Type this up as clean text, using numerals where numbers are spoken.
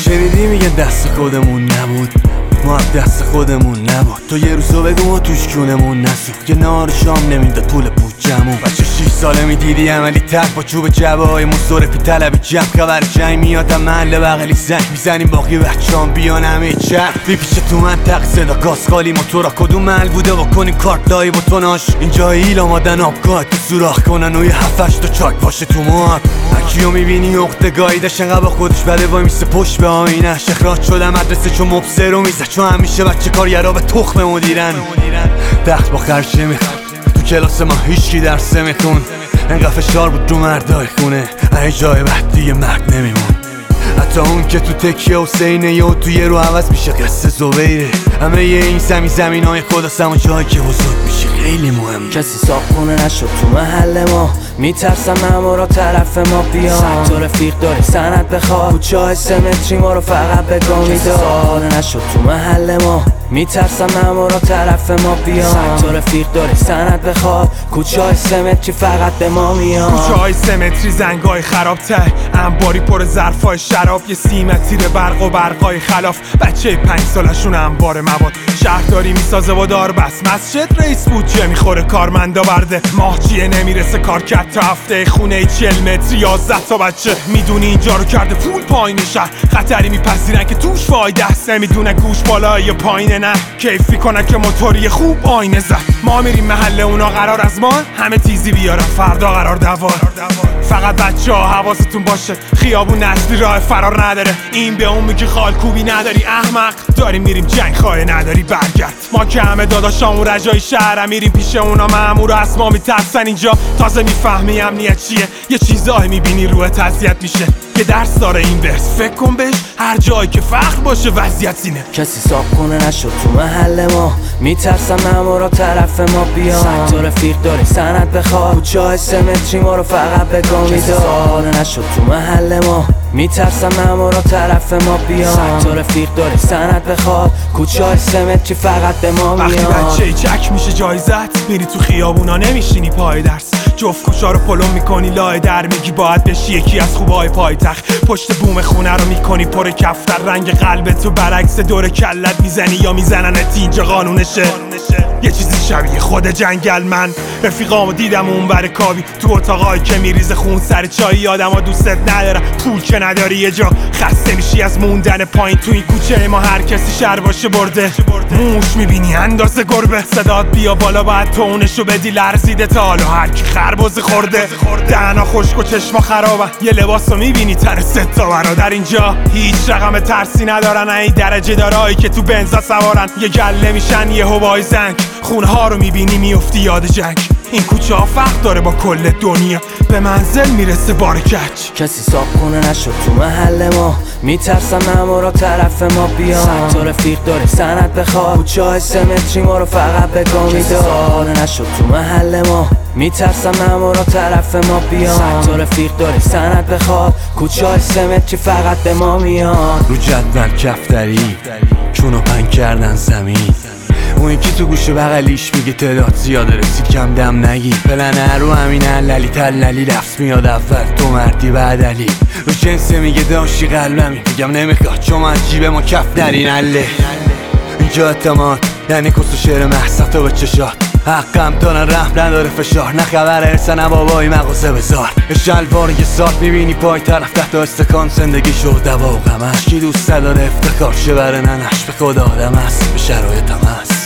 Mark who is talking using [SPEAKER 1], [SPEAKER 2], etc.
[SPEAKER 1] شنیدی میگن دست خودمون نبود، ما هم دست خودمون نبود. تو یه روزو بگو ما توش کونمون نسوخت، یه نهار شام نمیداد پول بودجمون. بچه 6 ساله میدیدی عملی تک با چوب جبه های مصطرفی طلبی جمع خبر جنگ میادم محل بغلی زنگ میزنیم باقی بچه‌ام بیان همه چرخ بیپیشه تو منطق صدا گاز خالی موتورا کدوم محل بوده بکنیم کارت لای بوتوناش. اینجا ایل آمادن آبگاه تو سوراخ کنن و یه 7-8 تا چاک باشه تو موهات. هرکیو میبینی اخته گاییدش انقدر با خودش بده وای میسته پشت به آینش. اخراج شدم مدرسه چون مبصر رو میزد چون همیشه بچه کارگرا به تخم مدیرن. تخت با خرچه میخون تو کلاس ما هیچکی درس میخون، انقدر فشار بود رو مردای خونه هر جای بعد دیگه مرد نمیمون. حتی اون که تو تکیه حسینه یا تو یه رو عوض میشه قصه زبیره. همه این زمین های خداست اما جایی که بزرگ میشه خیلی مهم.
[SPEAKER 2] کسی صاحبخونه نشد تو محل ما، میترسم مامورا طرف ما بیان. صد تا رفیق داری سند بخواد، کوچه های 3 متری ما رو فقط به گامی دار. کسی صاحبخونه نشد تو محل ما، میترسم مامورا طرف ما بیان. صد تا رفیق داری سند بخواد، کوچه های 3 متری فقط به ما میان.
[SPEAKER 3] کوچه های 3 متری زنگای خراب ته، انباری پر ظرفای شراب، یه سیمتیر برق و برقای خلاف. بچه 5 سالشون انبار مواد، شهرداری میسازه و دار بس. مسجد رئیس بودجه میخوره کارمندا برده، ماهچیه نمیرسه کار کرد تا هفته. خونه 40 متری 11 تا بچه، میدونی اینجا رو کرده پول پایین شهر. خطری میپذیرن که توش فایده است، نمیدونه گوش بالا یا پایین نه. کیف میکنن که موتوری خوب آینه زد. ما میریم محله اونا قرار از ما همه تیزی بیارن فردا قرار دوار. فقط بچه ها حواستون باشه خیابون نسلی راه فرار نداره. این به اون میگه خالکوبی نداری احمق، داریم میریم جنگ خواهی نداری برگرد. ما که همه داداشامون رجای شهرم میریم پیش اونا مامور از ما میترسن. اینجا تازه میفهمی امنیت چیه، یه چیزایی میبینی روح اذیت میشه. یه درس داره این ورس فکر کن بهش هر جایی که فخر باشه وضعیت اینه.
[SPEAKER 2] کسی صاحبخونه نشد تو محل ما، میترسم مامورا طرف ما بیان. صد تا رفیق داری سند بخواد، کوچه های 3 متری ما رو فقط به گامی دار. کسی صاحبخونه نشد تو محل ما، میترسم مامورا طرف ما بیان. صد تا رفیق داری سند بخواد، کوچه های 3 متری فقط به ما میان.
[SPEAKER 3] وقتی بچه چک میشه جایزت، میری تو خیابونا نمیشینی پای درس. جفت کوچا رو پلو میکنی لای در، میگی باید بشی یکی از خوبای پایتخت. پشت بوم خونه رو میکنی پر کفتر، رنگ قلبت تو برعکس دور کلت میزنی یا میزننت. اینجا قانونشه یه چیزی شبیه خود جنگل. من رفیقامو دیدم اون بر کابی تو اتاقایی که میریزه خون سر چای. آدما دوستت ندارن، پول که نداری یه جا خسته میشی از موندن پایین. تو این کوچه ما هر کسی شر باشه برده، موش میبینی اندازه گربه. صدات بیا بالا باید تونشو بدی لرزیده تا حالا هر کی خربزه خورده. دهنا خشک و چشما خرابن، یه لباسو میبینی تن 3 تا برادر. اینجا هیچ رقم ترسی ندارن، این درجه دارایی که تو بنزا سوارن. یه گله میشن یه هوای زنگ، خونه ها رو میبینی میفتی یاد جنگ. این کوچه ها فرق داره با کل دنیا، به منزل میرسه بار کج.
[SPEAKER 2] کسی صاحبخونه نشد تو محل ما، میترسم مامورا طرف ما بیان. صد تا رفیق داری سند بخواد، کوچه های 3 متری ما رو فقط به گامی دار. کسی صاحبخونه نشد تو محل ما، میترسم مامورا طرف ما بیان. صد تا رفیق داری سند بخواد، کوچه های 3 متری فقط به ما میان.
[SPEAKER 1] رو جدول کفتری چونو پنگ کردن زمین، اون که تو گوشه بغلیش میگه تعداد زیاده رسید کم دم نگی. پلنه رو همین عللی تللی لفظ میاد اول تو مردی بعد علی. رو جنسه میگه داشتی قلبمی، میگم نمیخواد چون من جیب ما کف نرین عله. اینجا اعتماد یعنی کس و شعر محصت و به چشات، حقم دارن رحم نداره فشار. نه خبر ارسه نه بابایی مغازه بزار. شلوار یه ساعت میبینی پای طرف 10 تا استکان زندگی شد دوا و غمش. کی دوست داره افتخار شه بره ننش، به خدا آدم هست به شرایطم هست.